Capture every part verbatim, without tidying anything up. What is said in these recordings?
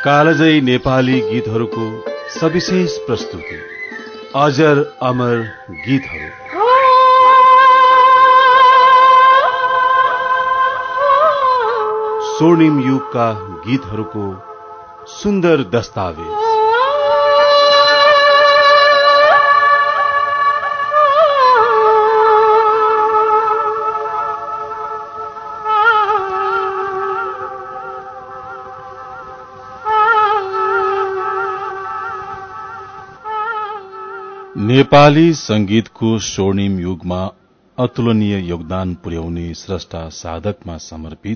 कालजयी नेपाली गीतहरूको सविशेष प्रस्तुति अजर अमर गीतहरू। स्वर्णिम युगका गीतहरूको सुन्दर दस्तावेज। नेपाली संगीतको स्वर्णिम युगमा अतुलनीय योगदान पुर्याउने स्रष्टा साधकमा समर्पित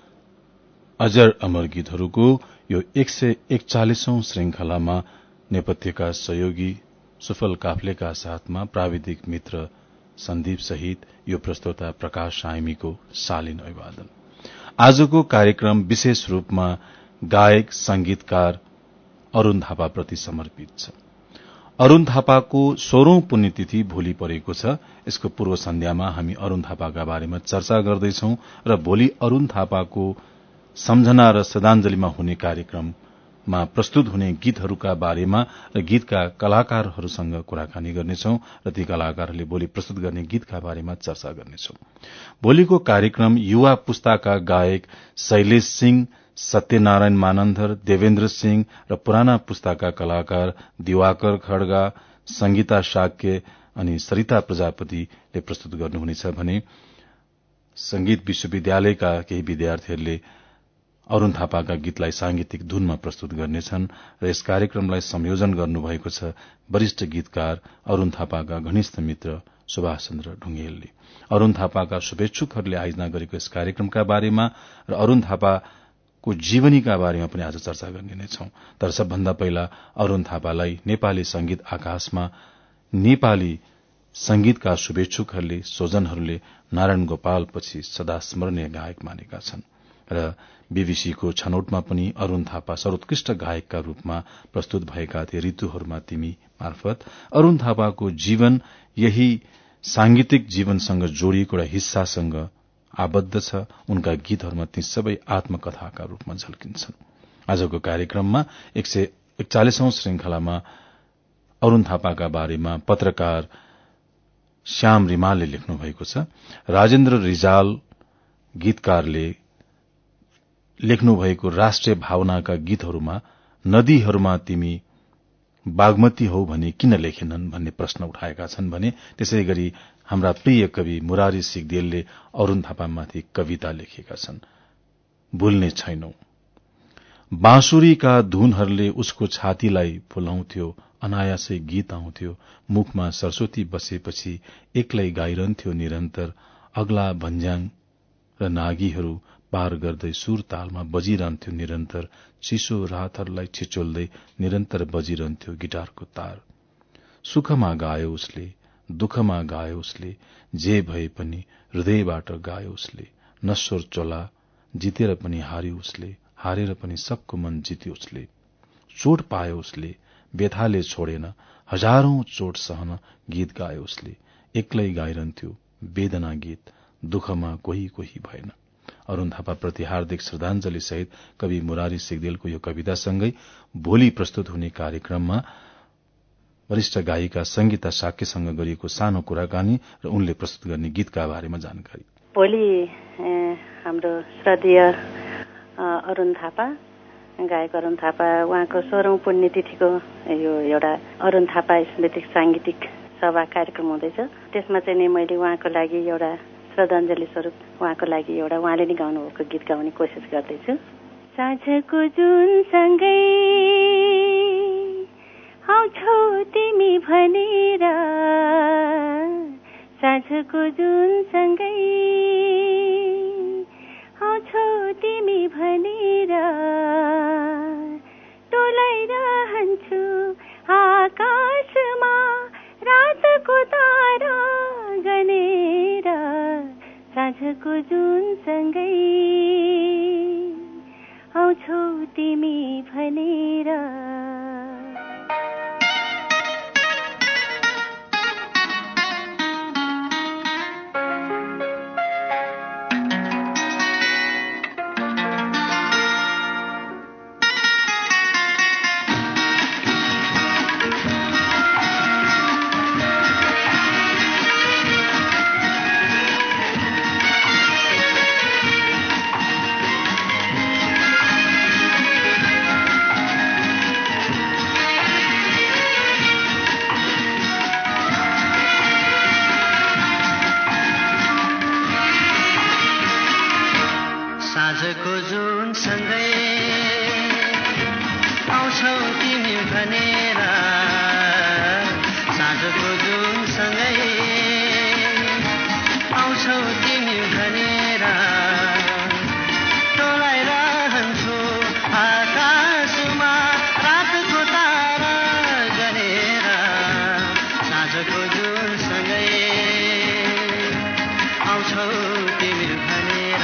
अजर अमर गीतहरूको यो एक सय एकचालिसौं श्रृंखलामा नेपथ्यका सहयोगी सुफल काफ्लेका साथमा प्राविधिक मित्र सन्दीप सहित यो प्रस्तोता प्रकाश साइमीको शालीन अभिवादन। आजको कार्यक्रम विशेष रूपमा गायक संगीतकार अरूण थापाप्रति समर्पित छ। अरूण थापाको सोह्रौं पुण्यतिथि भोलि परेको छ। यसको पूर्व सन्ध्यामा हामी अरूण थापाका बारेमा चर्चा गर्दैछौ र भोलि अरूण थापाको सम्झना र श्रद्धाञ्जलीमा हुने कार्यक्रममा प्रस्तुत हुने गीतहरूका बारेमा र गीतका कलाकारहरूसँग कुराकानी गर्नेछौ र ती कलाकारहरूले भोलि प्रस्तुत गर्ने गीतका बारेमा चर्चा गर्नेछौ। भोलिको कार्यक्रम युवा पुस्ताका गायक शैलेश सिंह, सत्यनारायण मानन्धर, देवेन्द्र सिंह र पुराना पुस्ताका कलाकार दिवाकर खड्गा, संगीता शाक्य अनि सरिता प्रजापतिले प्रस्तुत गर्नुहुनेछ भने संगीत विश्वविद्यालयका केही विद्यार्थीहरूले अरूण थापाका गीतलाई सांगीतिक धुनमा प्रस्तुत गर्नेछन् र यस कार्यक्रमलाई संयोजन गर्नुभएको छ वरिष्ठ गीतकार अरूण थापाका घनिष्ठ मित्र सुभाष चन्द्र ढुंगेलले। अरूण थापाका शुभेच्छुकहरूले आयोजना गरेको यस कार्यक्रमका बारेमा र अरूण थापा को जीवनीका बारेमा पनि आज चर्चा गर्ने नै छौं। तर सबभन्दा पहिला अरूण थापालाई नेपाली संगीत आकाशमा नेपाली संगीतका शुभेच्छुकहरूले स्वजनहरूले नारायण गोपाल पछि सदा स्मरणीय गायक मानेका छन् र बीबीसीको छनौटमा पनि अरूण थापा सर्वोत्कृष्ट गायकका रूपमा प्रस्तुत भएका थिए ऋतुहरूमा तिमी मार्फत। अरूण थापाको जीवन यही सांगीतिक जीवनसँग जोडिएको एउटा हिस्सासँग आबद्ध छ। उनका गीतहरूमा ती सबै आत्मकथाका रूपमा झल्किन्छन्। आजको कार्यक्रममा एक सय एकचालिसौं श्रृंखलामा अरूण थापाका बारेमा पत्रकार श्याम रिमालले लेख्नु भएको छ। राजेन्द्र रिजाल गीतकारले लेख्नु भएको राष्ट्रिय भावनाका गीतहरूमा नदीहरूमा तिमी बागमती हौ भने किन लेखेनन् भन्ने प्रश्न उठाएका छन् भने त्यसै गरी हाम्रा प्रिय कवि मुरारी सिगदेलले अरूण थापामाथि कविता लेखेका छन्। भुल्ने छैनौ। बाँसुरीका धुनहरूले उसको छातीलाई फुलाउँथ्यो, अनायासै गीत आउँथ्यो, मुखमा सरस्वती बसेपछि एक्लै गाइरहन्थ्यो निरन्तर, अग्ला भन्ज्याङ र नागीहरू पार गर्दै सुर तालमा बजिरहन्थ्यो निरन्तर, चिसो रातहरूलाई छिचोल्दै निरन्तर बजिरहन्थ्यो गिटारको तार। सुखमा गायो उसले, दुःखमा गायो उसले, जे भए पनि हृदयबाट गायो उसले, नश्वर चोला जितेर पनि हार्यो उसले, हारेर पनि सबको मन जित्यो उसले। चोट पायो उसले, व्यथाले छोडेन, हजारौं चोट सहन गीत गायो उसले, एक्लै गाइरहन्थ्यो वेदना गीत, दुःखमा कोही कोही भएन। अरूण थापाप्रति हार्दिक श्रद्धाञ्जली सहित कवि मुरारी सिगदेलको यो कवितासँगै भोलि प्रस्तुत हुने कार्यक्रममा वरिष्ठ गायिका संगीता शाक्यसँग गरिएको सानो कुराकानी र उनले प्रस्तुत गर्ने गीतका बारेमा जानकारी। भोलि हाम्रो श्रद्धेय अरूण थापा, गायक अरूण थापा, उहाँको सोह्रौं पुण्यतिथिको यो एउटा अरूण थापा स्मृति सांगीतिक सभा कार्यक्रम हुँदैछ। त्यसमा चाहिँ नि मैले उहाँको लागि एउटा श्रद्धाञ्जली स्वरूप उहाँको लागि एउटा उहाँले नै गाउनुभएको गीत गाउने कोसिस गर्दैछु। साँझको जुन सँगै आउँछौ तिमी भनेर, साँझको जुन सँगै आउँछौ तिमी भनेर, डोलाइरहन्छु आकाशमा रातको तारा गनेर, साँझको जुन सँगै आउँछौ तिमी भनेर। भनेर साँझको जुनसँगै आउँछौ तिमी भनेर टोलाइरहन्छु आकाशमा रातको तारा गरेर साँझको जुनसँगै आउँछौ तिमी भनेर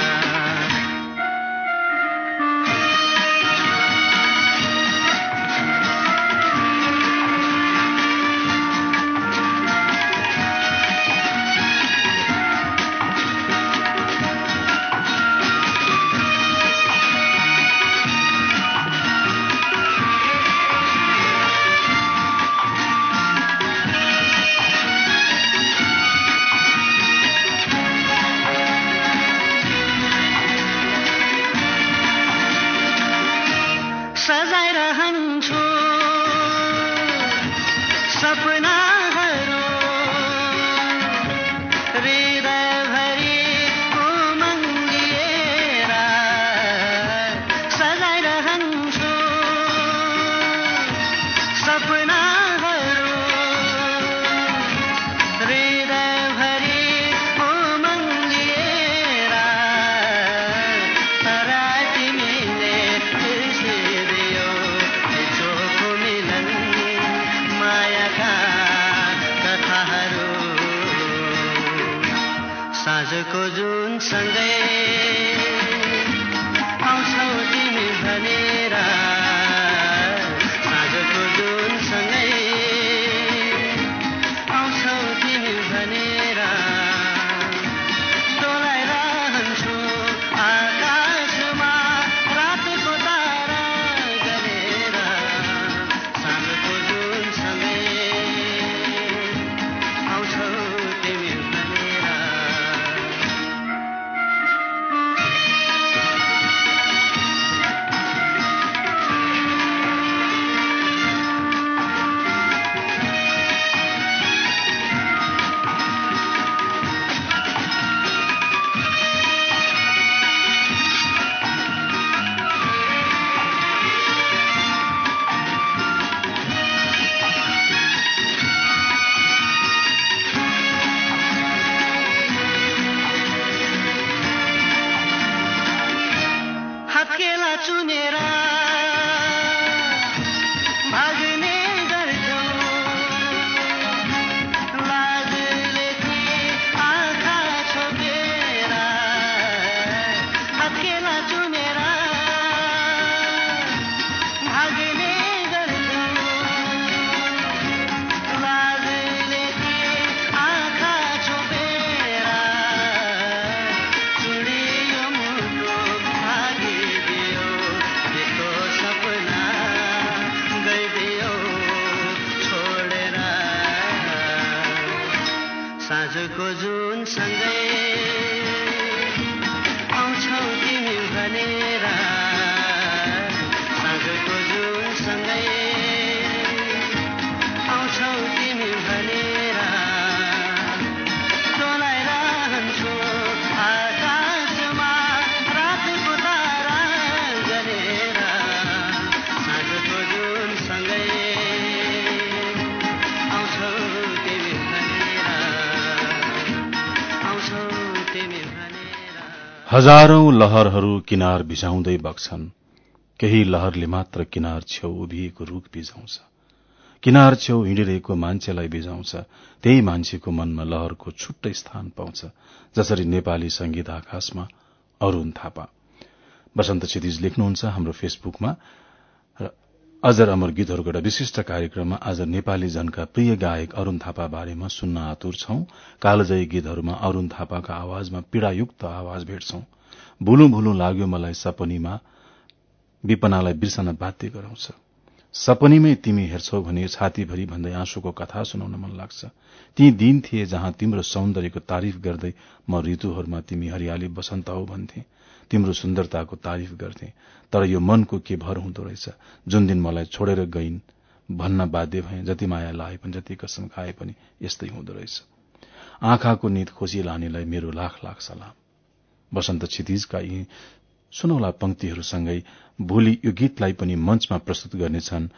सजाइरहन्छु सपनाहरू हृदयभरि उमङ्ग लिएर सजाइरहन्छु सपनाहरू हृदयभरि उमङ्ग लिएर तर तिमीले बिर्सिदियौ चोखो मिलन मायाका कथाहरू साँझको जुनसँगै आउँछौ तिमी भनेर साँझको जुनसँगै आउँछौ तिमी भनेर टोलाइरहन्छु आकाशमा रातको तारा गरेर साँझको जुनसँगै आउँछौ तिमी भनेर हत्केला चुनेर भाग्ने गर्छौ लाजले ती आँखा छोपेर हत्केला चुनेर भाग्ने गर्छौ लाजले ती आँखा छोपेर चुडियो मुटु भागिदियो यस्तो सपना गइदियो छोडेर साँझको जुनसँगै आउँछौ तिमी भनेर साँझको जुनसँगै आउँछौ तिमी भनेर टोलाइरहन्छु आकाशमा रातको तारा गरेर साँझको जुनसँगै आउँछौ तिमी भनेर आउँछौ तिमी भनेर हजारौं लहरहरू किनार बिसाउँदै बग्छन् केही लहरले मात्र किनार छेउ उभिएको रूख बिजाउँछ किनार छेउ हिँडिरहेको मान्छेलाई बिजाउँछ त्यही मान्छेको मनमा लहरको छुट्टै स्थान पाउँछ जसरी नेपाली संगीत आकाशमा अरूण थापा। वसन्त क्षितिज लेख्नुहुन्छ हाम्रो फेसबुकमा र अजर अमर गीतहरूको एउटा विशिष्ट कार्यक्रममा आज नेपाली जनका प्रिय गायक अरूण थापा बारेमा सुन्न आतुर छौं। कालजयी गीतहरूमा अरूण थापाका आवाजमा पीड़ायुक्त आवाज भेट्छौं। भुलु भुलु लाग्यो मलाई सपनीमा विपनालाई बिर्सन बाध्य गराउँछ। सपनीमै तिमी हेर्छौ भने छातीभरि भन्दै आँसुको कथा सुनाउन मन लाग्छ। ती दिन थिए जहाँ तिम्रो सौन्दर्यको तारिफ गर्दै म ऋतुहरूमा तिमी हरियाली बसन्त हौ भन्थे, तिम्रो सुन्दरताको तारिफ गर्थे। तर यो मनको के भर हुँदो रहेछ, जुन दिन मलाई छोडेर गइन् भन्न बाध्य भए। जति माया लाए पनि जति कसम खाए पनि यस्तै हुँदो रहेछ। आँखाको निद खोजी लानेलाई मेरो लाख लाख सलाम। वसन्त क्षितिजका यी सुनौला पंक्तिहरूसँगै भोलि यो गीतलाई पनि मञ्चमा प्रस्तुत गर्नेछन्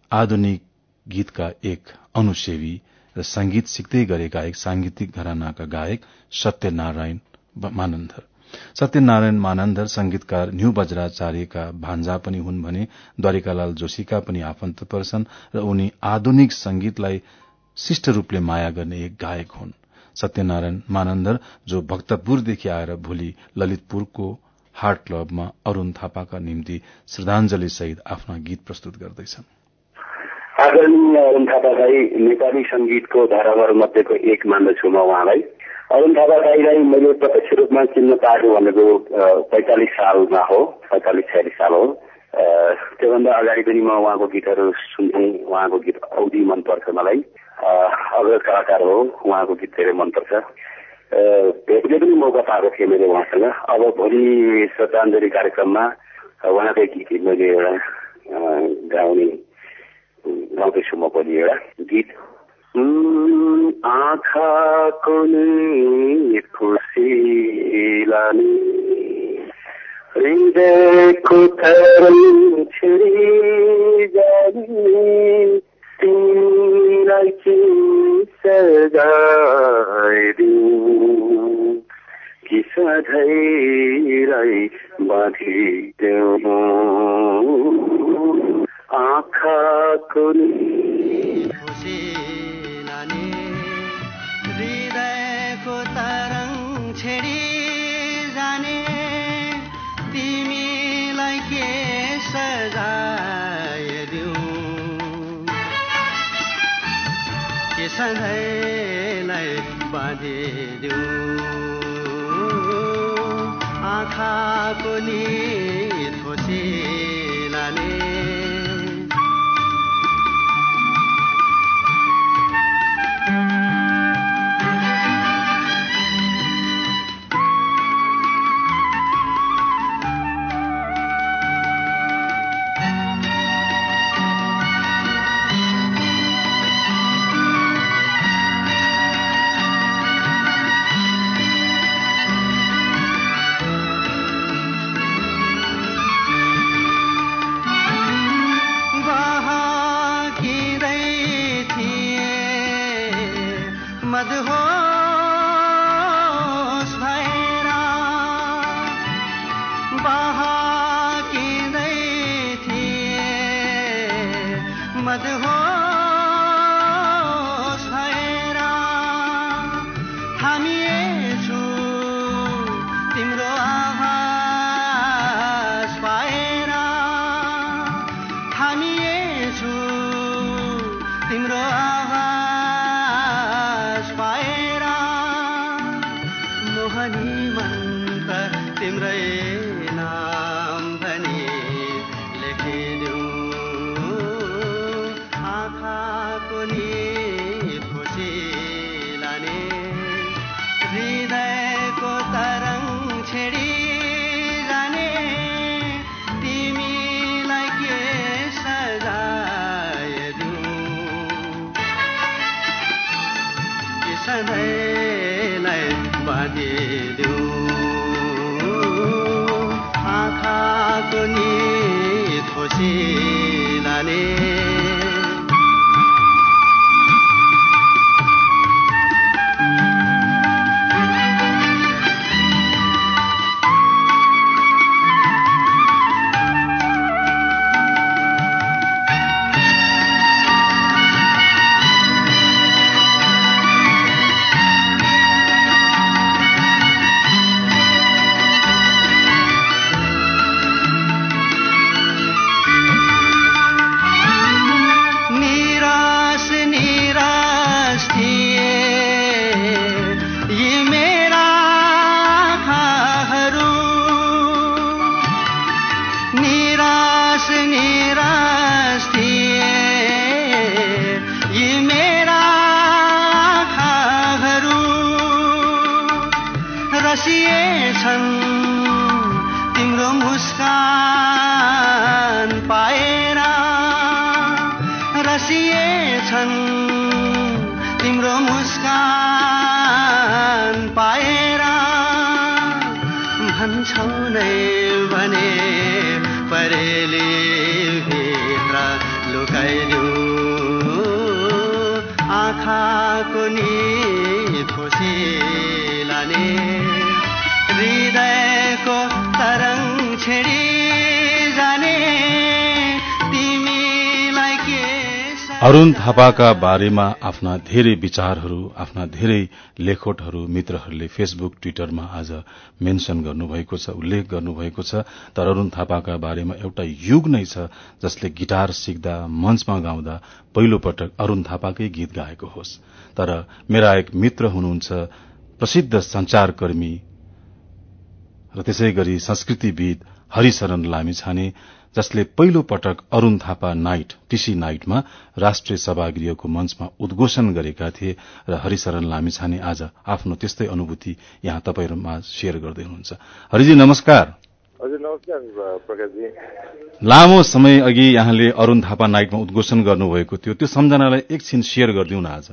आधुनिक गीतका एक अनुसेवी र संगीत सिक्दै गरेका एक सांगीतिक घरानाका गायक सत्यनारायण मानन्धर। सत्यनारायण मानन्धर संगीतकार न्यू बज्राचार्यका भान्जा पनि हुन् भने द्वारिकालाल जोशीका पनि आफन्त पर्छन् र उनी आधुनिक संगीतलाई शिष्ट रूपले माया गर्ने एक गायक हुन्। सत्यनारायण मानन्धर जो भक्तपुरदेखि आएर भोलि ललितपुरको हार्ट क्लबमा अरूण थापाका निम्ति श्रद्धाञ्जली सहित आफ्ना गीत प्रस्तुत गर्दैछन्। आदरणीय अरूण थापा दाई नेपाली संगीतको धारावार मध्येको एक मान्दछु म उहाँलाई। अरूण थापा दाईलाई मैले प्रत्यक्ष रूपमा चिन्न पाएको भनेको पैंतालिस सालमा हो, पैंतालिस छयालिस साल हो। त्योभन्दा अगाडि पनि म उहाँको गीतहरू सुन्थेँ। उहाँको गीत औधी मनपर्छ मलाई। अग्रज कलाकार हो, उहाँको गीत धेरै मनपर्छ। भेट्ने पनि मौका पाएको थिएँ मैले उहाँसँग। अब भोलि श्रद्धाञ्जली कार्यक्रममा उहाँकै गीत मैले एउटा गाउने गाउँदैछु म भोलि एउटा गीत। आँखाको नि खुसीलानी हृदयको तरंग छिरी जाने तिमीलाई के सजाय दिउँ कि सधैँलाई बाँधिदेऊ आँखाको खुसीलानी हृदयको तरंग छेडी जाने तिमीलाई के सजाय दिउँ कि सधैँलाई बाँधिदेऊ आँखाको निद खुसीलानी मदहोस भएरा बहाकिँदै थिए मदहोस भएरा थामिएछु तिम्रो आवाज पाएरा थामिएछु तिम्रो तिम्रै नाम भनी लेखिदेऊ आँखाको निद खुसीलानी हृदयको तरंग छेडी जाने तिमीलाई के सजाय दिउँ कि सधैँलाई बाँधिदेऊ आँखाको निद खुसीलानी तिम्रो मुस्कान पाएर रसिएछन् तिम्रो मुस्कान पाएर भन्छौ नै भने परेली भित्र लुकाइदिउ आँखाको नि खुसी लाने हृदयको तरङ छेडी जाने तिमीलाई के। अरूण थापाका बारेमा आफ्ना धेरै विचारहरू, आफ्ना धेरै लेखोटहरू मित्रहरूले फेसबुक ट्विटरमा आज मेन्शन गर्नुभएको छ, उल्लेख गर्नुभएको छ। तर अरूण थापाका बारेमा एउटा युग नै छ जसले गिटार सिक्दा, मञ्चमा गाउँदा पहिलो पटक अरूण थापाकै गीत गाएको होस्। तर मेरा एक मित्र हुनुहुन्छ, प्रसिद्ध संचारकर्मी र त्यसै गरी संस्कृतिविद हरिशरण लामिछाने, जसले पहिलो पटक अरूण थापा नाइट टीसी नाइटमा राष्ट्रिय सभागृहको मञ्चमा उद्घोषण गरेका थिए र हरिशरण लामिछाने आज आफ्नो त्यस्तै अनुभूति यहाँ तपाईहरुमा शेयर गर्दै हुनुहुन्छ। हरिजी नमस्कार। हजुर नमस्कार प्रकाशजी। लामो समय अघि यहाँले अरूण थापा नाइटमा उद्घोषण गर्नुभएको थियो, त्यो सम्झनालाई एकछिन शेयर गरिदिउँ न आज।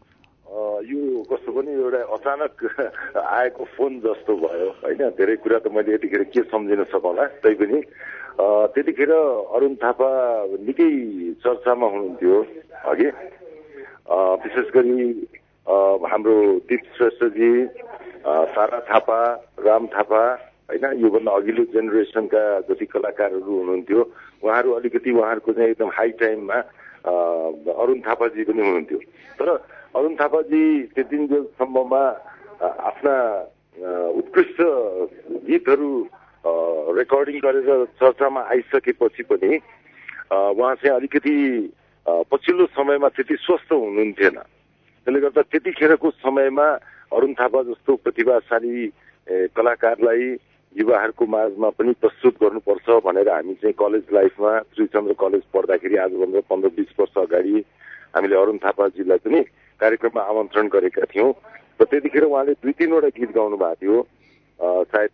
यो कस्तो पनि एउटा अचानक आएको फोन जस्तो भयो हैन। धेरै कुरा त मैले यतिखेर के सम्झिन सकौँला, तैपनि त्यतिखेर अरूण थापा निकै चर्चामा हुनुहुन्थ्यो अघि। विशेष गरी हाम्रो दीप श्रेष्ठजी, सारा थापा, राम थापा हैन, योभन्दा अघिल्लो जेनेरेसनका जति कलाकारहरू हुनुहुन्थ्यो उहाँहरू अलिकति उहाँहरूको चाहिँ एकदम हाई टाइममा अरूण थापाजी पनि हुनुहुन्थ्यो। तर अरूण थापाजी त्यति बेलसम्ममा आफ्ना उत्कृष्ट गीतहरू रेकर्डिङ गरेर चर्चामा आइसकेपछि पनि उहाँ चाहिँ अलिकति पछिल्लो समयमा त्यति स्वस्थ हुनुहुन्थेन। त्यसले गर्दा त्यतिखेरको समयमा अरूण थापा जस्तो प्रतिभाशाली कलाकारलाई युवाहरूको माझमा पनि प्रस्तुत गर्नुपर्छ भनेर हामी चाहिँ कलेज लाइफमा श्रीचन्द्र कलेज पढ्दाखेरि आजभन्दा पन्ध्र बिस वर्ष अगाडि हामीले अरूण थापाजीलाई पनि कार्यक्रममा आमन्त्रण गरेका थियौँ र त्यतिखेर उहाँले दुई तीनवटा गीत गाउनु भएको थियो। सायद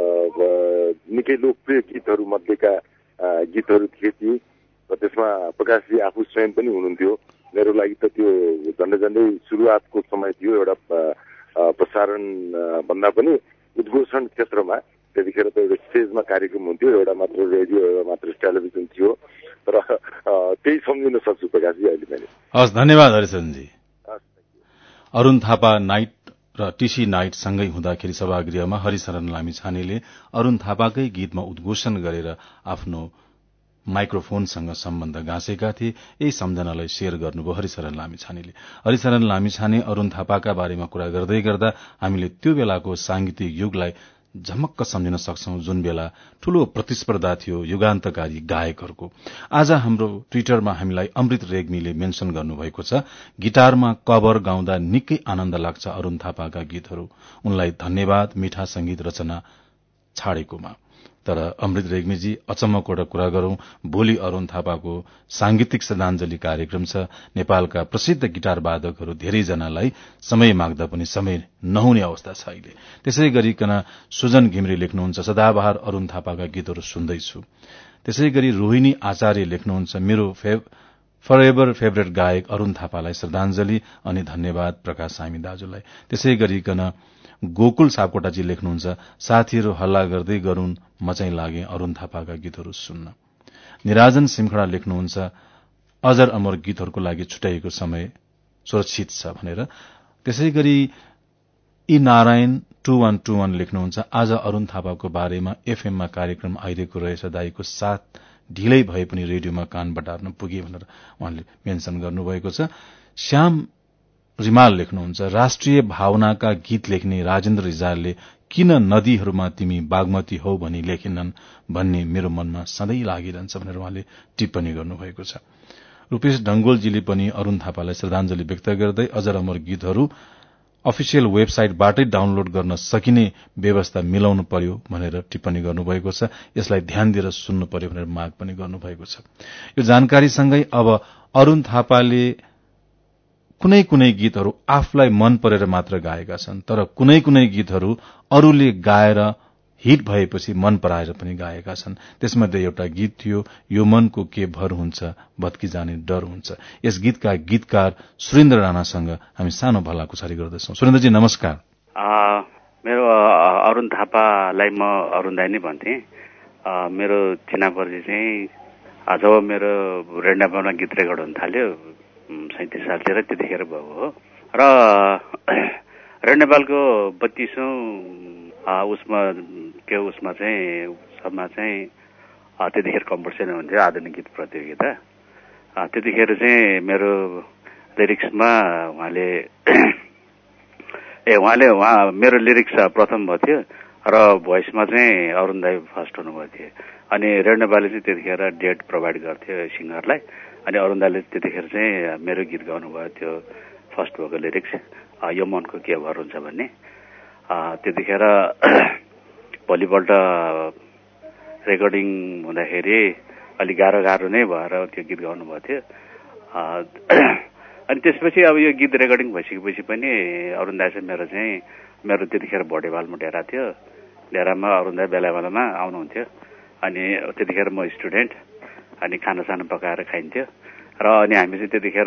निकै लोकप्रिय गीतहरू मध्येका गीतहरू थिए ती र त्यसमा प्रकाशजी आफू स्वयं पनि हुनुहुन्थ्यो। मेरो लागि त त्यो झन्डै झन्डै सुरुवातको समय थियो, एउटा प्रसारण भन्दा पनि उद्घोषण क्षेत्रमा। त्यतिखेर त एउटा स्टेजमा कार्यक्रम हुन्थ्यो, एउटा मात्र रेडियो, एउटा मात्र टेलिभिजन थियो। तर त्यही सम्झिन सक्छु प्रकाशजी अहिले मैले। हस्, धन्यवाद हरिशरणजी। अरूण थापा नाइट र टीसी नाइट सँगै हुँदाखेरि सभागृहमा हरिशरण लामिछानेले अरूण थापाकै गीतमा उद्घोषण गरेर आफ्नो माइक्रोफोनसँग सम्बन्ध गाँसेका थिए। यही सम्झनालाई शेयर गर्नुभयो हरिशरण लामिछानेले। हरिशरण लामिछाने अरूण थापाका बारेमा कुरा गर्दै गर्दा हामीले त्यो बेलाको सांगीतिक युगलाई झमक्क सम्झिन सक्छौं, जुन बेला ठूलो प्रतिस्पर्धा थियो युगान्तकारी गायकहरूको। आज हाम्रो ट्विटरमा हामीलाई अमृत रेग्मीले मेन्शन गर्नुभएको छ, गिटारमा कभर गाउँदा निकै आनन्द लाग्छ अरूण थापाका गीतहरू, उनलाई धन्यवाद मीठा संगीत रचना छाडेकोमा। तर अमृत रेग्मीजी, अचम्मको एउटा कुरा गरौं, भोलि अरूण थापाको सांगीतिक श्रद्धाञ्जली कार्यक्रम छ। नेपालका प्रसिद्ध गिटार वादकहरू धेरैजनालाई समय माग्दा पनि समय नहुने अवस्था छ अहिले। त्यसै गरिकन सुजन घिमिरे लेख्नुहुन्छ, सदाबहार अरूण थापाका गीतहरू सुन्दैछु। त्यसै गरी रोहिणी आचार्य लेख्नुहुन्छ, मेरो फर एभर फेभरेट गायक अरूण थापालाई श्रद्धाञ्जली अनि धन्यवाद प्रकाश सामी दाजुलाई। त्यसै गरिकन गोकुल सापकोटाजी लेख्नुहुन्छ, साथीहरू हल्ला गर्दै गरून्, म चाहिँ लागे अरूण थापाका गीतहरू सुन्न। निराजन सिमखडा लेख्नुहुन्छ, अजर अमर गीतहरूको लागि छुट्याइएको समय सुरक्षित छ भनेर। त्यसै गरी E Narayan two one two one लेख्नुहुन्छ, आज अरूण थापाको बारेमा एफएममा कार्यक्रम आइरहेको रहेछ, दाईको साथ ढिलै भए पनि रेडियोमा कान बटार्न पुगे भनेर उहाँले मेन्सन गर्नुभएको छ। श्याम रिमाल लेख्नुहुन्छ, राष्ट्रिय भावनाका गीत लेख्ने राजेन्द्र रिजालले किन नदीहरूमा तिमी बागमती हौ भनी लेखेनन् भन्ने मेरो मनमा सधैँ लागिरहन्छ भनेर उहाँले टिप्पणी गर्नुभएको छ। रूपेश ढंगोलजीले पनि अरूण थापालाई श्रद्धाञ्जली व्यक्त गर्दै अजर अमर गीतहरू अफिसियल वेबसाइटबाटै डाउनलोड गर्न सकिने व्यवस्था मिलाउनु पर्यो भनेर टिप्पणी गर्नुभएको छ। यसलाई ध्यान दिएर सुन्नु पर्यो भनेर माग पनि गर्नुभएको छ। यो जानकारीसँगै अब अरूण थापाले कुनै कुनै गीतहरू आफूलाई मन परेर मात्र गाएका छन्, तर कुनै कुनै गीतहरू अरूले गाएर हिट भएपछि मन पराएर पनि गाएका छन्। त्यसमध्ये एउटा गीत थियो, यो मनको के भर हुन्छ भत्की जाने डर हुन्छ। यस गीतका गीतकार सुरेन्द्र राणासँग हामी सानो भलाकुसारी गर्दैछौं। सुरेन्द्रजी नमस्कार। मेरो अरूण थापालाई म अरूण दाई नै भन्थे। मेरो चिनापर्ची चाहिँ जब मेरो रेन्डापामा गीत रेकर्ड हुन थाल्यो सैतिस सालतिर, त्यतिखेर भएको हो। र रेड नेपालको बत्तीसौँ उसमा के उसमा चाहिँ उसमा चाहिँ त्यतिखेर कम्पिटिसन हुन्थ्यो आधुनिक गीत प्रतियोगिता। त्यतिखेर चाहिँ मेरो लिरिक्समा उहाँले ए उहाँले उहाँ मेरो लिरिक्स प्रथम भएको थियो र भोइसमा चाहिँ अरुण दाई फर्स्ट हुनुभएको थियो। अनि रेड नेपालले चाहिँ त्यतिखेर डेट प्रोभाइड गर्थ्यो सिङ्गरलाई। अनि अरुण दाईले त्यतिखेर चाहिँ मेरो गीत गाउनुभयो त्यो फर्स्ट भएको लिरिक्स यो मनको के भर हुन्छ भन्ने। त्यतिखेर भोलिपल्ट रेकर्डिङ हुँदाखेरि अलिक गाह्रो गाह्रो नै भएर त्यो गीत गाउनुभएको थियो। अनि त्यसपछि अब यो गीत रेकर्डिङ भइसकेपछि पनि अरुण दाई चाहिँ मेरो चाहिँ मेरो त्यतिखेर भोटेवालमा डेरा थियो। डेरामा अरुण दाई बेला बेलामा आउनुहुन्थ्यो। अनि त्यतिखेर म स्टुडेन्ट अनि खानासाना पकाएर खाइन्थ्यो र अनि हामी चाहिँ त्यतिखेर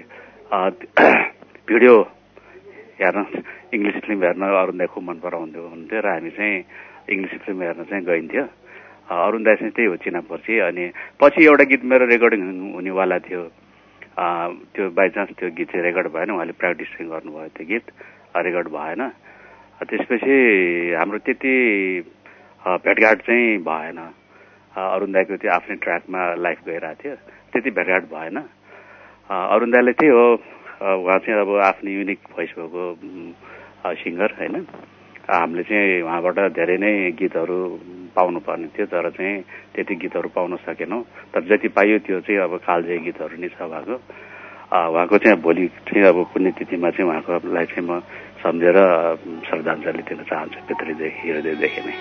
भिडियो हेर्न इङ्ग्लिस फिल्म हेर्न अरुण दाई खुब मन पराउँथ्यो हुन्थ्यो र हामी चाहिँ इङ्ग्लिस फिल्म हेर्न चाहिँ गइन्थ्यो। अरुण दाई चाहिँ त्यही हो चिनापर्ची। अनि पछि एउटा गीत मेरो रेकर्डिङ हुनेवाला थियो। त्यो बाइचान्स त्यो गीत चाहिँ रेकर्ड भएन। उहाँले प्र्याक्टिस चाहिँ गर्नुभयो त्यो गीत रेकर्ड भएन। त्यसपछि हाम्रो त्यति भेटघाट चाहिँ भएन। अरुण दाईको त्यो आफ्नै ट्र्याकमा लाइफ गइरहेको थियो त्यति भेटघाट भएन। अरुण दाईले त्यही हो उहाँ चाहिँ अब आफ्नो युनिक भोइस भएको सिङ्गर होइन। हामीले चाहिँ उहाँबाट धेरै नै गीतहरू पाउनु पर्ने थियो तर चाहिँ त्यति गीतहरू पाउन सकेनौँ। तर जति पाइयो त्यो चाहिँ अब कालजयी गीतहरू नै छ उहाँको। उहाँको चाहिँ भोलि चाहिँ अब पुण्यतिथिमा चाहिँ उहाँकोलाई चाहिँ म सम्झेर श्रद्धाञ्जली दिन चाहन्छु भित्रैदेखि हृदयदेखि नै।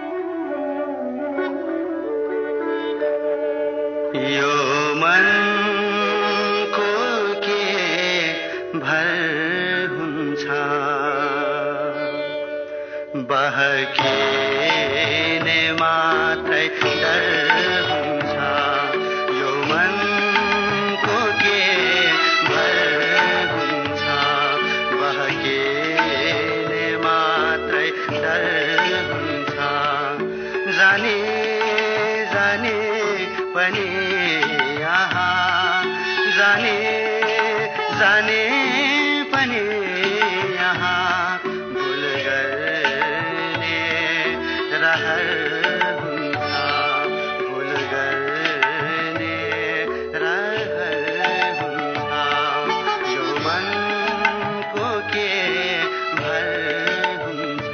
यो मनको के भर हुन्छ बहकिने मात्रै डर हुन्छ। यो मनको के भर हुन्छ बहकिने मात्रै डर हुन्छ। जाने जाने पनि यहाँ जाने जाने पनि यहाँ भुल गर्ने रहर हुन्छ भुल गर्ने रहर हुन्छ। यो मनको के भर हुन्छ।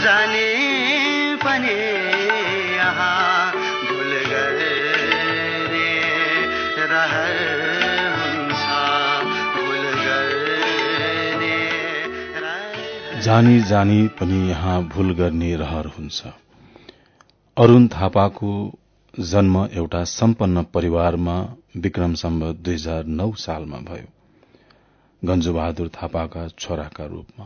जाने पनि यहाँ भुल गर्ने रहर हुन्छ भुल गर्ने जानी जानी पनि यहाँ भूल गर्ने रहर हुन्छ। अरूण थापाको जन्म एउटा सम्पन्न परिवारमा विक्रम सम्वत दुई हजार नौ सालमा भयो, गञ्जुबहादुर थापाका छोराका रूपमा।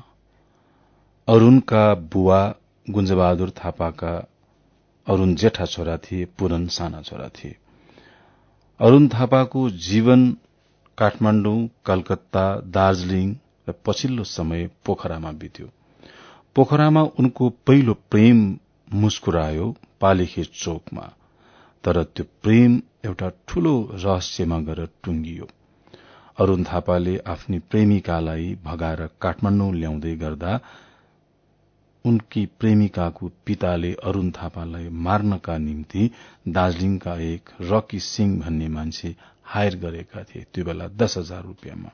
अरूणका बुवा गुञ्जबहादुर थापाका अरूण जेठा छोरा थिए, पूरन साना छोरा थिए। अरूण थापाको जीवन काठमाडौँ, कलकत्ता, दार्जीलिङ र पछिल्लो समय पोखरामा बित्यो। पोखरामा उनको पहिलो प्रेम मुस्कुरायो पालिखे चोकमा, तर त्यो प्रेम एउटा ठूलो रहस्यमा गएर टुंगियो। अरूण थापाले आफ्नी प्रेमिकालाई भगाएर काठमाडौँ ल्याउँदै गर्दा उनकी प्रेमिकाको पिताले अरूण थापालाई मार्नका निम्ति दार्जीलिङका एक रकी सिंह भन्ने मान्छे हायर गरेका थिए, त्यो बेला दस हजार रूपियाँमा।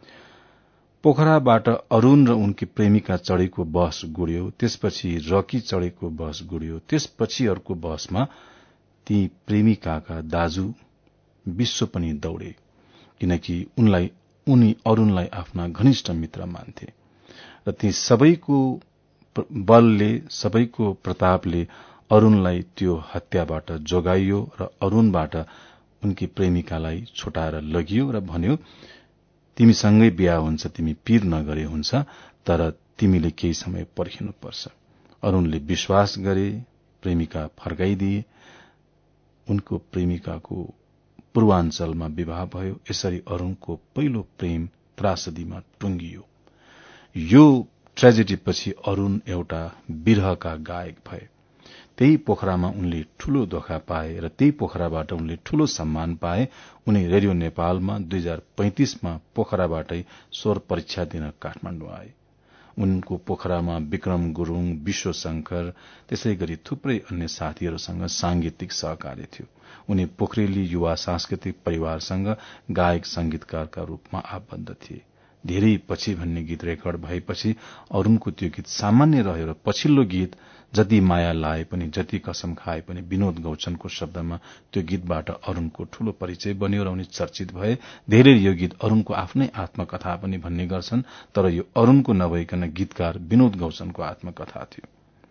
पोखराबाट अरूण र उनकी प्रेमिका चढ़ेको बस गुड्यो, त्यसपछि रकी चढ़ेको बस गुड्यो, त्यसपछि अर्को बसमा ती प्रेमिकाका दाजु विश्व पनि दौड़े, किनकि उनलाई उनी अरूणलाई आफ्ना घनिष्ठ मित्र मान्थे र ती सबैको बलले, सबैको प्रतापले अरूणलाई त्यो हत्याबाट जोगाइयो र अरूणबाट उनकी प्रेमिकालाई छुटाएर लगियो र भन्यो, तिमीसँगै बिहा हुन्छ, तिमी पीर नगरे हुन्छ, तर तिमीले केही समय पर्खिनुपर्छ। अरूणले विश्वास गरे, प्रेमिका फर्काइदिए। उनको प्रेमिकाको पूर्वाञ्चलमा विवाह भयो। यसरी अरूणको पहिलो प्रेम त्रासदीमा टुंगियो। यो ट्रेजेडीपछि अरूण एउटा विरहका गायक भए। त्यही पोखरामा उनले ठूलो धोका पाए र त्यही पोखराबाट उनले ठूलो सम्मान पाए। उनी रेडियो नेपालमा दुई हजार पैंतिसमा पोखराबाटै स्वर परीक्षा दिन काठमाडौँ आए। उनको पोखरामा विक्रम गुरूङ, विश्व शंकर, त्यसै गरी थुप्रै अन्य साथीहरूसँग सांगीतिक सहकार्य थियो। उनी पोखरेली युवा सांस्कृतिक परिवारसँग गायक संगीतकारका रूपमा आबद्ध थिए। धेरै पछि भन्ने गीत रेकर्ड भएपछि अरूणको त्यो गीत सामान्य रह्यो र पछिल्लो गीत जति माया लाए पनि, जति कसम खाए पनि, विनोद गौचनको शब्दमा त्यो गीतबाट अरूणको ठूलो परिचय बन्यो र उनी चर्चित भए। धेरै यो गीत अरूणको आफ्नै आत्मकथा पनि भन्ने गर्छन्, तर यो अरूणको नभइकन गीतकार विनोद गौचनको आत्मकथा थियो।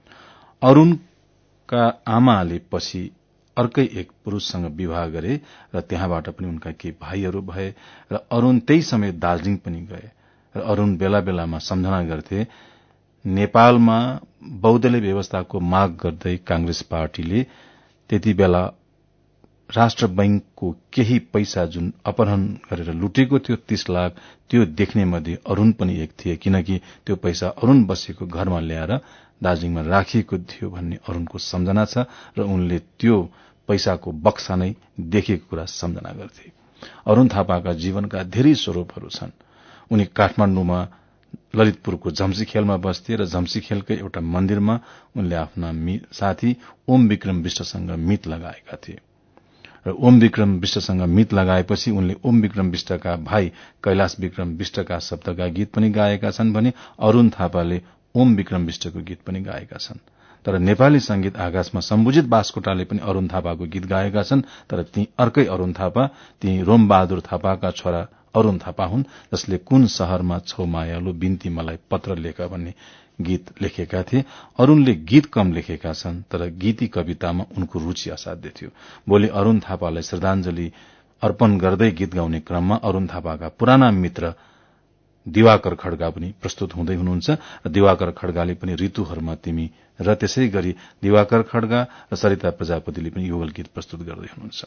अरूणका आमाले पछि अर्कै एक पुरूषसँग विवाह गरे र त्यहाँबाट पनि उनका केही भाइहरू भए र अरूण त्यही समय दार्जीलिङ पनि गए र अरूण बेला बेलामा सम्झना गर्थे, नेपालमा बहुदलीय व्यवस्थाको माग गर्दै कांग्रेस पार्टीले त्यति बेला राष्ट्र बैंकको केही पैसा जुन अपहरण गरेर लुटेको थियो तीस लाख, त्यो देख्ने मध्ये अरूण पनि एक थिए, किनकि त्यो पैसा अरूण बसेको घरमा ल्याएर दार्जीलिङमा राखिएको थियो भन्ने अरूणको सम्झना छ र उनले त्यो पैसाको बक्सा नै देखेको कुरा सम्झना गर्थे। अरूण थापाका जीवनका धेरै स्वरूपहरू छन्। उनी काठमाडौँमा ललितपुरको झम्सीखेलमा बस्थे र झम्सीखेलकै एउटा मन्दिरमा उनले आफ्ना साथी ओम विक्रम विष्टसँग मित लगाएका थिए र ओम विक्रम विष्टसँग मित लगाएपछि उनले ओम विक्रम विष्टका भाइ कैलाश विक्रम विष्टका शब्दका गीत पनि गाएका छन् भने अरूण थापाले ओम विक्रम विष्टको गीत पनि गाएका छन्। तर नेपाली संगीत आकाशमा सम्बुजित बास्कोटाले पनि अरूण थापाको गीत गाएका छन्, तर ती अर्कै अरूण थापा, ती रोमबहादुर थापाका छोरा अरूण थापा हुन्, जसले कुन शहरमा छौ मायालु बिन्ती मलाई पत्र लेख भन्ने गीत लेखेका थिए। अरूणले गीत कम लेखेका छन्, तर गीती कवितामा उनको रुचि असाध्य थियो। भोलि अरूण थापालाई श्रद्धाञ्जली अर्पण गर्दै गीत गाउने क्रममा अरूण थापाका पुराना मित्र दिवाकर खड्गा पनि प्रस्तुत हुँदै हुनुहुन्छ र दिवाकर खड्गाले पनि ऋतुहरूमा तिमी र त्यसै गरी दिवाकर खड्गा र सरिता प्रजापतिले पनि युगल गीत प्रस्तुत गर्दै हुनुहुन्छ।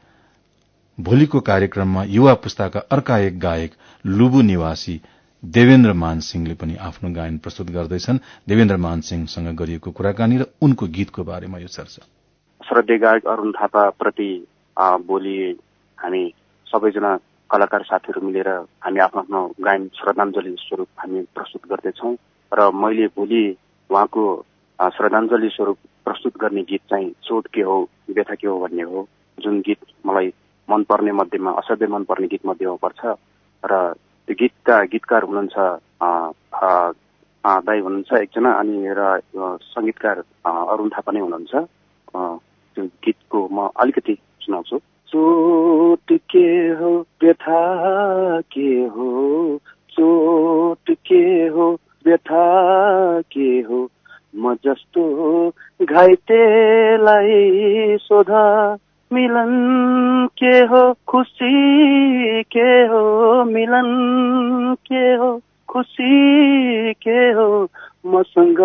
भोलिको कार्यक्रममा युवा पुस्ताका अर्का एक गायक लुबु निवासी देवेन्द्र मानसिंहले पनि आफ्नो गायन प्रस्तुत गर्दैछन्। देवेन्द्र मानसिंहसँग गरिएको कुराकानी र उनको गीतको बारेमा यो चर्चा। श्रद्धेय गायक अरूण थापा प्रति भोलि हामी सबैजना कलाकार साथीहरू मिलेर हामी आफ्नो आफ्नो गायन श्रद्धाञ्जली स्वरूप हामी प्रस्तुत गर्दैछौँ र मैले भोलि उहाँको श्रद्धाञ्जली स्वरूप प्रस्तुत गर्ने गीत चाहिँ चोट के हो व्यथा के हो भन्ने हो, जुन गीत मलाई मनपर्ने मध्येमा असाध्यै मनपर्ने गीत मध्येमा पर्छ र त्यो गीतका गीतकार हुनुहुन्छ दाई हुनुहुन्छ एकजना, अनि र संगीतकार अरुण थापा नै हुनुहुन्छ। त्यो गीतको म अलिकति सुनाउँछु। चोट के हो व्यथा के हो, चोट के हो व्यथा के हो, म जस्तो घाइतेलाई सोध, मिलन के हो खुसी के हो, मिलन के हो खुसी के हो, मसँग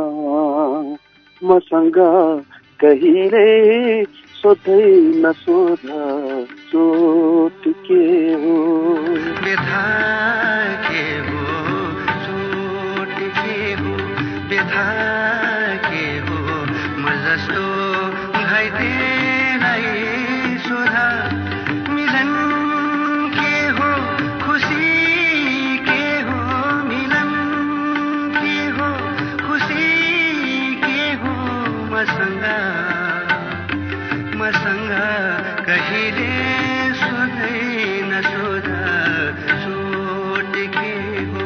मसँग कहिले सोधै नसोध, चोट के हो व्यथा के हो, चोट के हो व्यथा के हो, म जस्तो घाइतेलाई सोध, मिलन के हो खुसी के हो, मिलन के हो खुसी के हो, मसँग मसँग कहिले सोधै नसोध, चोट के हो।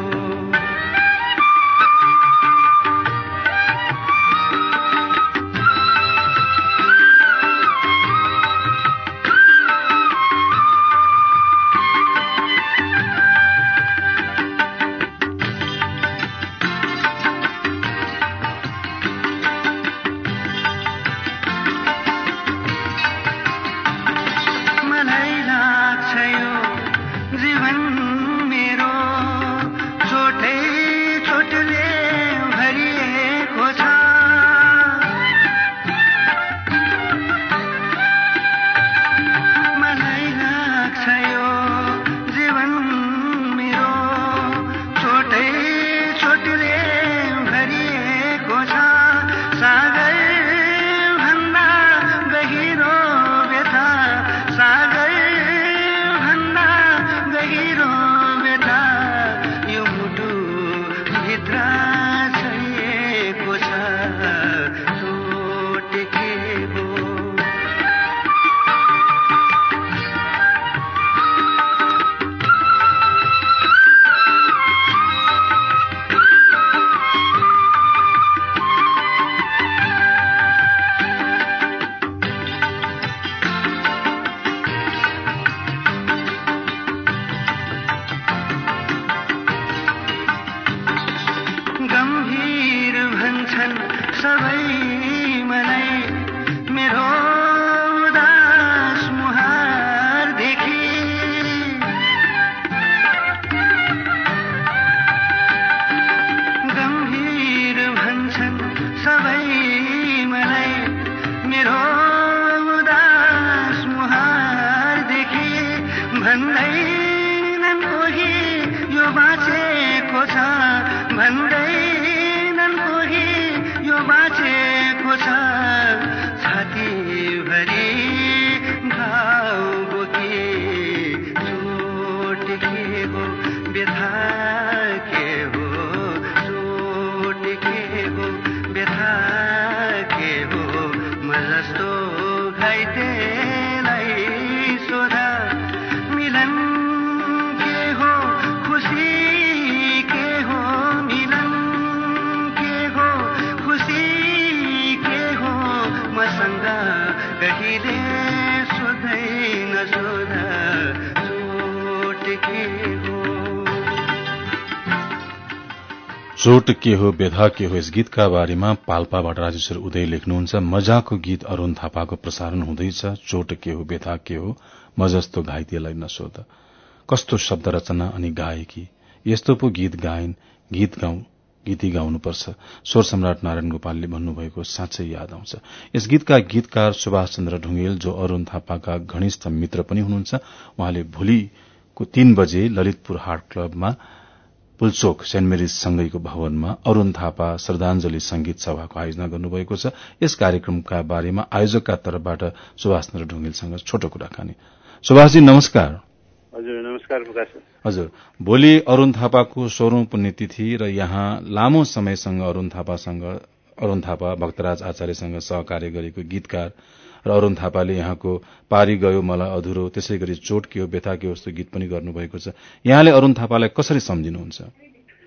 चोट के हो व्यथा के हो, यस गीतका बारेमा पाल्पाबाट राजेश्वर उदय लेख्नुहुन्छ। मजाको गीत अरुण थापाको प्रसारण हुँदैछ। चोट के हो व्यथा के हो, म जस्तो घाइतेलाई नसोध। कस्तो शब्द रचना अनि गायकी, यस्तो पो गीत गायन, गीत गाउँ गीती गाउनुपर्छ। स्वर सम्राट नारायण गोपालले भन्नुभएको साँच्चै याद आउँछ। यस गीतका गीतकार सुभाष चन्द्र ढुंगेल, जो अरुण थापाका घनिष्ठ मित्र पनि हुनुहुन्छ, उहाँले भोलिको तीन बजे ललितपुर हार्ट क्लबमा पुलचोक सेन्ट मेरिज सँगैको भवनमा अरुण थापा श्रद्धांजलि संगीत सभाको आयोजना गर्नुभएको छ। यस कार्यक्रमका बारेमा आयोजकका तर्फबाट सुभाष चन्द्र ढुंगेलसँग छोटो कुराकानी। सुभाषजी नमस्कार। हजुर नमस्कार प्रकाश। हजुर, भोलि अरुण थापाको सोह्रौं पुण्यतिथि र यहाँ लामो समयसँग अरुण थापासँग अरुण थापा भक्तराज आचार्यसँग सहकार्य गरेको गीतकार र अरुण थापाले यहाँको पारी गयो मलाई अधुरो, त्यसै गरी चोट के हो व्यथा के हो जस्तो गीत पनि गर्नुभएको छ। यहाँले अरुण थापालाई कसरी सम्झिनुहुन्छ?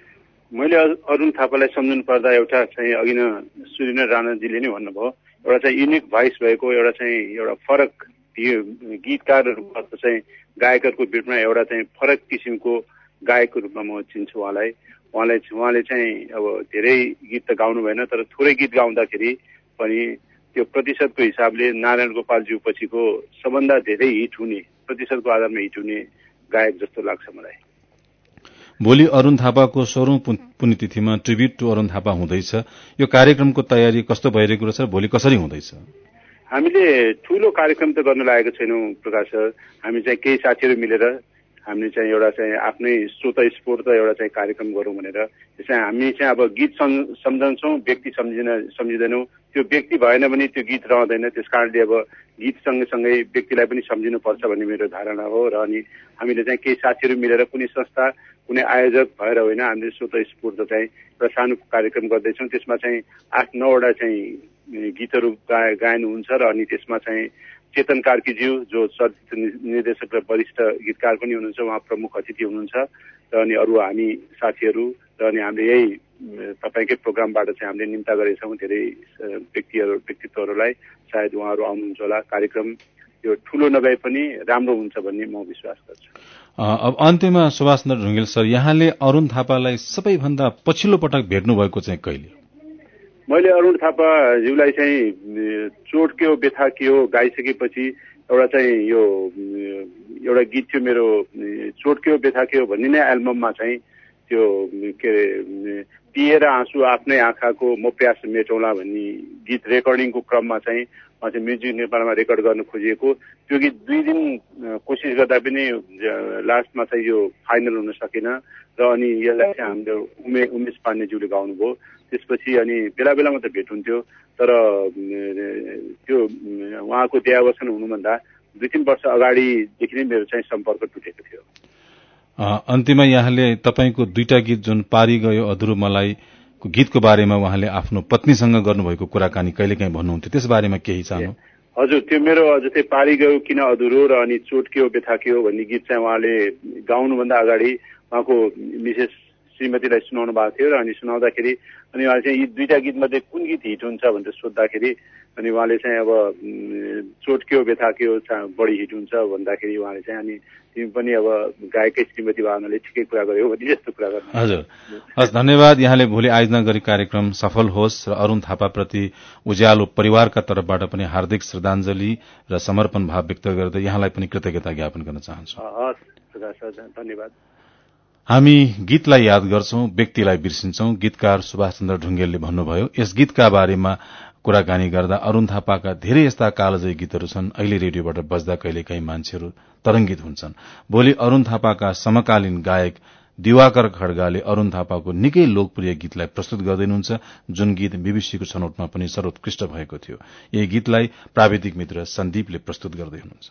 मैले अरुण थापालाई सम्झनु पर्दा एउटा चाहिँ अघि न सुरिना राणाजीले नै भन्नुभयो, एउटा चाहिँ युनिक भोइस भएको एउटा चाहिँ एउटा फरक गीतकारहरूको चाहिँ गायकहरूको बिचमा एउटा चाहिँ फरक किसिमको गायकको रूपमा म चिन्छु उहाँलाई। उहाँलाई उहाँले चाहिँ अब धेरै गीत त गाउनु भएन, तर थोरै गीत गाउँदाखेरि पनि त्यो प्रतिशतको हिसाबले नारायण गोपालज्यू पछिको सबभन्दा धेरै हिट हुने, प्रतिशतको आधारमा हिट हुने गायक जस्तो लाग्छ मलाई। भोलि अरुण थापाको सोह्रौं पुण्यतिथिमा ट्रिब्युट टु अरुण थापा हुँदैछ। यो कार्यक्रमको तयारी कस्तो भइरहेको रहेछ, भोलि कसरी हुँदैछ? हामीले ठूलो कार्यक्रम त गर्न लागेको छैनौं प्रकाश सर। हामी चाहिँ केही साथीहरू मिलेर हामीले चाहिँ एउटा चाहिँ आफ्नै स्वत स्फूर्त एउटा चाहिँ कार्यक्रम गरौँ भनेर। त्यसै हामी चाहिँ अब गीत सम्झन्छौँ, व्यक्ति सम्झिन सम्झिँदैनौँ। त्यो व्यक्ति भएन भने त्यो गीत रहँदैन। त्यस कारणले अब गीत सँगसँगै व्यक्तिलाई पनि सम्झिनुपर्छ भन्ने मेरो धारणा हो। र अनि हामीले चाहिँ केही साथीहरू मिलेर कुनै संस्था, कुनै आयोजक भएर होइन, हामीले स्वत स्फूर्त चाहिँ एउटा सानो कार्यक्रम गर्दैछौँ। त्यसमा चाहिँ आठ नौवटा चाहिँ गीतहरू गाय गायन हुन्छ र अनि त्यसमा चाहिँ चेतन कार्कीज्यू जो चलचित्र निर्देशक र वरिष्ठ गीतकार पनि हुनुहुन्छ, उहाँ प्रमुख अतिथि हुनुहुन्छ। र अनि अरू हामी साथीहरू र अनि हामीले यही तपाईँकै प्रोग्रामबाट चाहिँ हामीले निम्ता गरेछौँ धेरै व्यक्तिहरू व्यक्तित्वहरूलाई। सायद उहाँहरू आउनुहुन्छ होला। कार्यक्रम यो ठूलो नभए पनि राम्रो हुन्छ भन्ने म विश्वास गर्छु। अब अन्त्यमा सुभाष चन्द्र ढुङ्गेल सर, यहाँले अरुण थापालाई सबैभन्दा पछिल्लो पटक भेट्नु भएको चाहिँ कहिले? मैले अरुण थापाज्यूलाई चाहिँ चोट के हो व्यथा के हो गाइसकेपछि एउटा चाहिँ यो एउटा गीत थियो मेरो, चोट के हो व्यथा के हो भन्ने नै एल्बममा चाहिँ त्यो के अरे पिएर आँसु आफ्नै आँखाको म प्यास मेटौँला भन्ने गीत रेकर्डिङको क्रममा चाहिँ उहाँ चाहिँ म्युजिक नेपालमा रेकर्ड गर्न खोजिएको त्यो गीत दुई दिन कोसिस गर्दा पनि लास्टमा चाहिँ यो फाइनल हुन सकेन। र अनि यसलाई चाहिँ हामीले उमे उमेश पाण्डेज्यूले गाउनुभयो। त्यसपछि अनि बेला बेलामा त भेट हुन्थ्यो, तर त्यो उहाँको देहावसान हुनुभन्दा दुई तीन वर्ष अगाडिदेखि नै मेरो चाहिँ सम्पर्क टुटेको थियो। अन्त्यमा यहाँले तपाईँको दुईटा गीत जुन पारी गयो अधुरो मलाईको गीतको बारेमा उहाँले आफ्नो पत्नीसँग गर्नुभएको कुराकानी कहिलेकाहीँ भन्नुहुन्थ्यो, त्यस बारेमा केही चाहनु? हजुर, त्यो मेरो जस्तै पारी गयो किन अधुरो र अनि चोट के हो व्यथा के हो भन्ने गीत चाहिँ उहाँले गाउनुभन्दा अगाडि उहाँको मिसेस श्रीमतीलाई सुनाउनु भएको थियो। र अनि सुनाउँदाखेरि अनि उहाँले चाहिँ यी दुईटा गीतमध्ये कुन गीत हिट हुन्छ भनेर सोद्धाखेरि अनि उहाँले चाहिँ अब चोट के हो व्यथा के हो बढी हिट हुन्छ भन्दाखेरि उहाँले चाहिँ अनि तिमी पनि अब गायकै श्रीमती भावनाले ठिकै कुरा गर्यो भने जस्तो कुरा गर्नु। हजुर, हस्, धन्यवाद। यहाँले भोलि आयोजना गरी कार्यक्रम सफल होस् र अरुण थापाप्रति उज्यालो परिवारका तर्फबाट पनि हार्दिक श्रद्धाञ्जली र समर्पण भाव व्यक्त गर्दै यहाँलाई पनि कृतज्ञता ज्ञापन गर्न चाहन्छु। हस्, धन्यवाद। हामी गीतलाई याद गर्छौं, व्यक्तिलाई बिर्सिन्छौं। गीतकार सुभाष चन्द्र ढुङ्गेलले भन्नुभयो। यस गीतका बारेमा कुराकानी गर्दा अरुण थापाका धेरै यस्ता कालजयी गीतहरू छन्, अहिले रेडियोबाट बज्दा कहिलेकाहीँ मान्छेहरू तरंगित हुन्छन्। भोलि अरुण थापाका समकालीन गायक दिवाकर खड्गाले अरुण थापाको निकै लोकप्रिय गीतलाई प्रस्तुत गर्दैनुहुन्छ, जुन गीत बीबीसीको छनौटमा पनि सर्वोत्कृष्ट भएको थियो। यही गीतलाई प्राविधिक मित्र सन्दीपले प्रस्तुत गर्दै हुनुहुन्छ।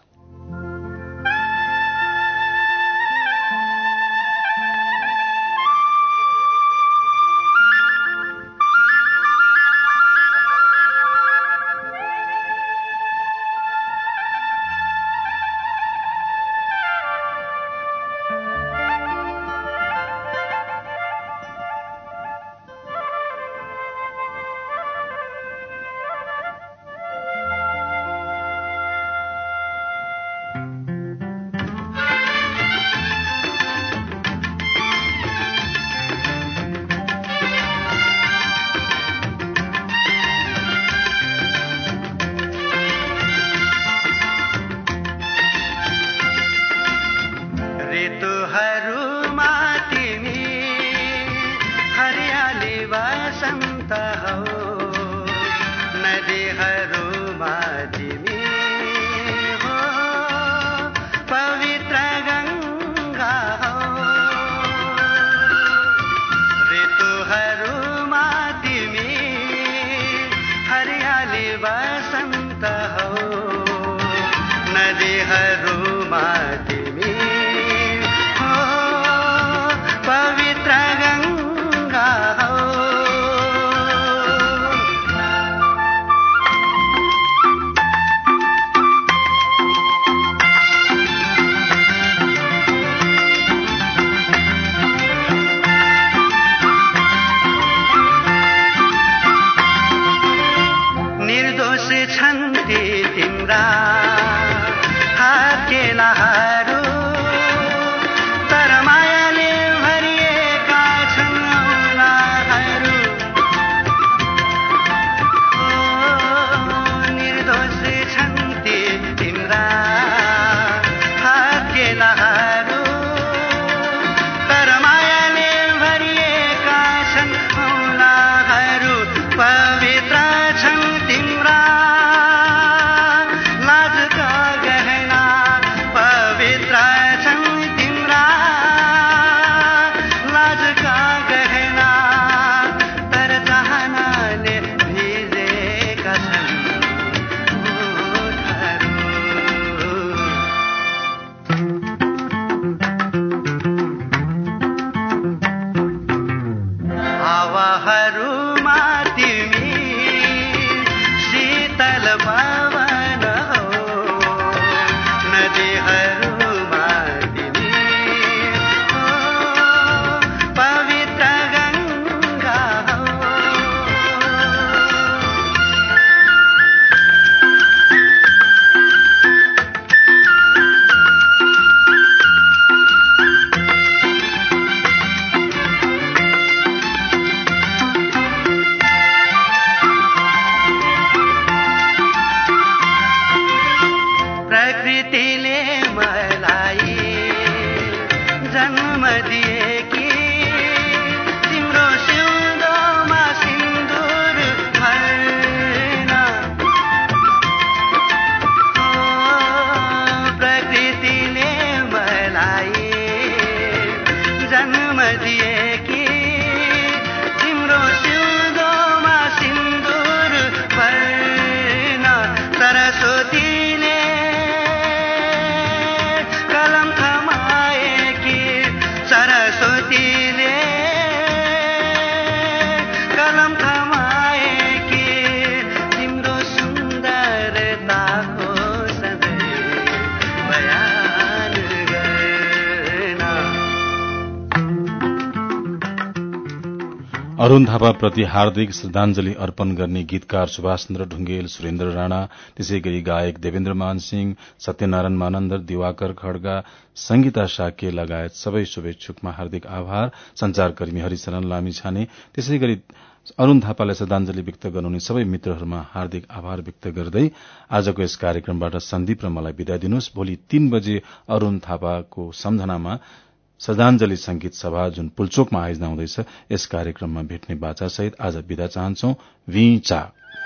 अरूण थापा प्रति हार्दिक श्रद्धांजलि अर्पण गर्ने गीतकार सुभाष चन्द्र ढुंगेल, सुरेन्द्र राणा, त्यसै गरी गायक देवेन्द्र मान सिंह, सत्यनारायण मानन्दर, दिवाकर खड्गा, संगीता साके लगायत सबै शुभेच्छुकमा हार्दिक आभार। संचारकर्मी हरिशरण लामिछाने, त्यसै गरी अरूण थापालाई श्रद्धांजलि व्यक्त गर्नुहुने सबै मित्रहरूमा हार्दिक आभार व्यक्त गर्दै आजको यस कार्यक्रमबाट सन्दीप र मलाई विदा दिनुहोस्। भोलि तीन बजे अरूण थापाको सम्झनामा श्रद्धांजलि संगीत सभा जुन पुल्चोकमा आयोजना हुँदैछ यस कार्यक्रममा भेट्ने बाचासहित आज विदा चाहन्छौ। विचा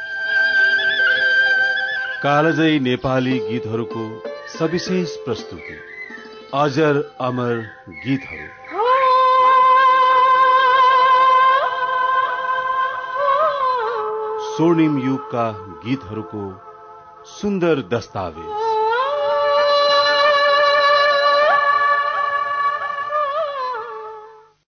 कालजयी नेपाली गीतहरूको सविशेष प्रस्तुति अजर अमर गीतहरू स्वर्णिम युगका गीतहरूको सुन्दर दस्तावेज